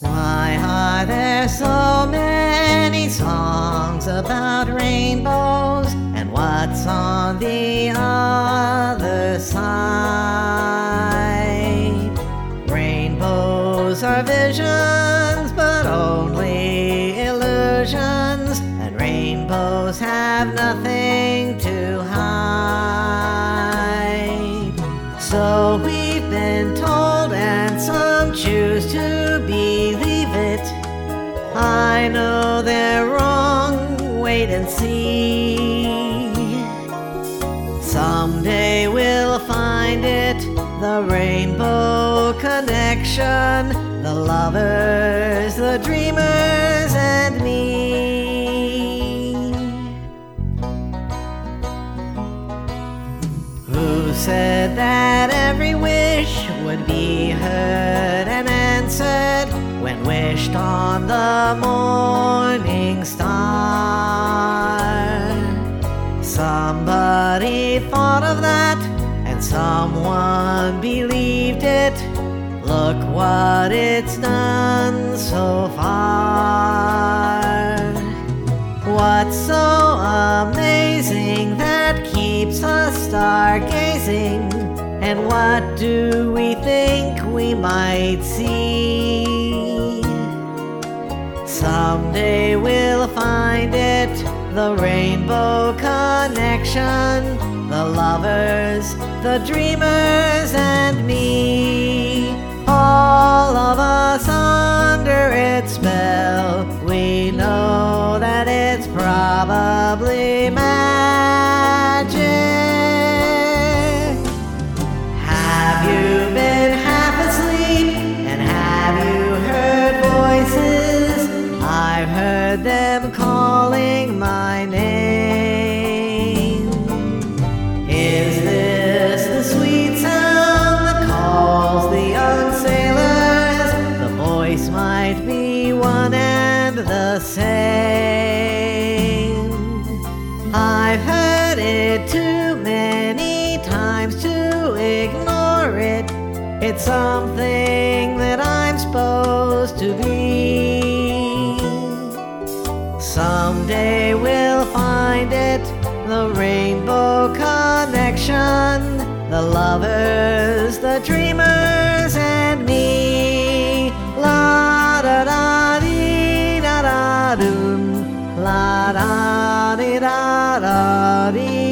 Why are there so many songs about rainbows? And what's on the other side? Rainbows are visions, but only illusions, and rainbows have nothing to hide. So we've been told, and some choose to believe it. I know they're wrong, wait and see. Someday we'll find it, the rainbow connection, the lovers, the dreamers, and me. Who said that every wish would be heard and answered when wished on the morning star? Somebody thought of that, and someone believed it. Look what it's done so far. What's so amazing that keeps us stargazing? And what do we think we might see? Someday we'll find it, the rainbow connection, the lovers, the dreamers, and me. All of us under its spell, we know that it's probably magic. Have you been half asleep, and have you heard voices? I've heard them calling my name. Is this the sweet sound that calls the young sailors? The voice might be one and the same. I've heard it too many times to ignore it. It's something that I'm supposed to be. Someday we'll find it, the rainbow connection, the lovers, the dreamers, and me. La da da dee da da doom, la da dee da da dee.